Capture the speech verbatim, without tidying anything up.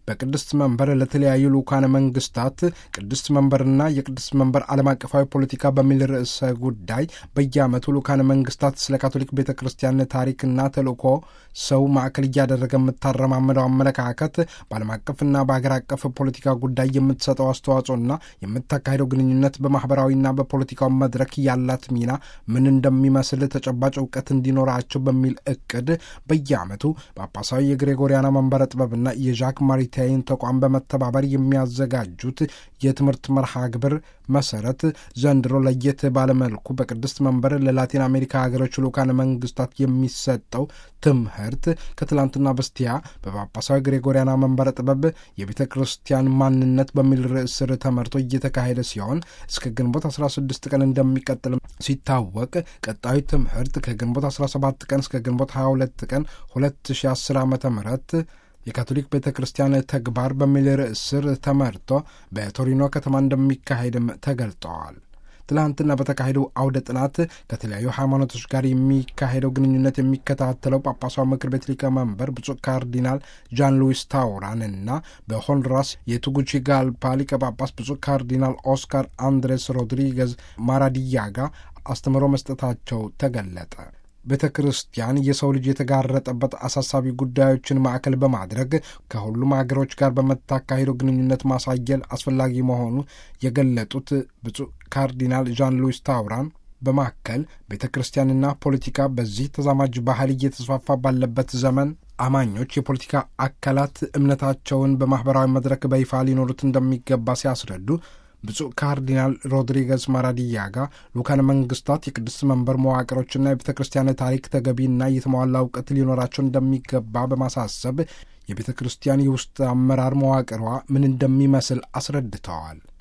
በቅድስት መንበር ለተለያዩ ልኡካነ መንግስታት ቅድስት መንበርና የቅድስት መንበር ዓለም አቀፋዊ ፖለቲካ በሚል ርዕሰ ጉዳይ በየዓመቱ ልኡካነ መንግስታት ስለ ካቶሊክ ቤተ ክርስቲያን ታሪክና ተልእኮ ሰው ማዕከል እያደረገ የምታረማምደው አመለካከት በዓለም አቀፍና በሀገር አቀፍ ፖለቲካ ጉዳይ የምትሰጠው አስተዋጽኦና የምታካሄደው ግንኙነት በማኅበራዊና በፖለቲካው መድረክ ያላት ሚና ምን እንደሚመስል ተጨባጭ እውቀት እንዲኖራቸው በሚል እቅድ በየዓመቱ ጳጳሳዊ የግሬጎሪያና መንበረ ጥበብና የዣክ ማሪታይን ተቋም በመተባበር የሚያዘጋጁት የትምህርት መርሃ ግብር መሰረት ዘንድሮ ለየት ባለመልኩ በቅድስት መንበር ለላቲን አሜሪካ ሀገሮች ልኡካነ መንግስታት የሚሰጠው ትምህርት ከትላንትና በስቲያ በጳጳሳዊ ግሬጎሪያና መንበረ ጥበብ የቤተ ክርስቲያን ማንነት በሚል ርዕስ ስር ተመርቶ እየተካሄደ ሲሆን እስከ ግንቦት አስራ ስድስት ቀን እንደሚቀጥል ሲታወቅ ቀጣዩ ትምህርት ከግንቦት አስራ ሰባት ቀን እስከ ግንቦት ሀያ ሁለት ቀን ሁለት ሺህ አስር ዓመተ ምህረት የካቶሊክ ቤተ ክርስቲያን ተግባር በሚል ርዕስ ስር ተመርቶ በቶሪኖ ከተማ እንደሚካሄድም ተገልጠዋል። ትላንትና በተካሄደው አውደ ጥናት ከተለያዩ ሃይማኖቶች ጋር የሚካሄደው ግንኙነት የሚከታተለው ጳጳሳዊ ምክር ቤት ሊቀመንበር ብፁዕ ካርዲናል ጃን ሉዊስ ታውራንና በሆንዱራስ የቱጉቺጋልፓ ሊቀ ጳጳስ ብፁዕ ካርዲናል ኦስካር አንድሬስ ሮድሪጌዝ ማራዲያጋ አስተምሮ መስጠታቸው ተገለጠ። ቤተ ክርስቲያን የሰው ልጅ የተጋረጠበት አሳሳቢ ጉዳዮችን ማዕከል በማድረግ ከሁሉም አገሮች ጋር በመታካሄደው ግንኙነት ማሳየል አስፈላጊ መሆኑ የገለጡት ብፁዕ ካርዲናል ዣን ሉዊስ ታውራን በማከል ቤተ ክርስቲያንና ፖለቲካ በዚህ ተዛማጅ ባህል እየተስፋፋ ባለበት ዘመን አማኞች የፖለቲካ አካላት እምነታቸውን በማኅበራዊ መድረክ በይፋ ሊኖሩት እንደሚገባ ሲያስረዱ ብፁዕ ካርዲናል ሮድሪጌዝ ማራዲያጋ ልኡካነ መንግስታት የቅድስት መንበር መዋቅሮችና የቤተ ክርስቲያን ታሪክ ተገቢና የተሟላ እውቀት ሊኖራቸው እንደሚገባ በማሳሰብ የቤተ ክርስቲያን የውስጥ አመራር መዋቅሯ ምን እንደሚመስል አስረድተዋል።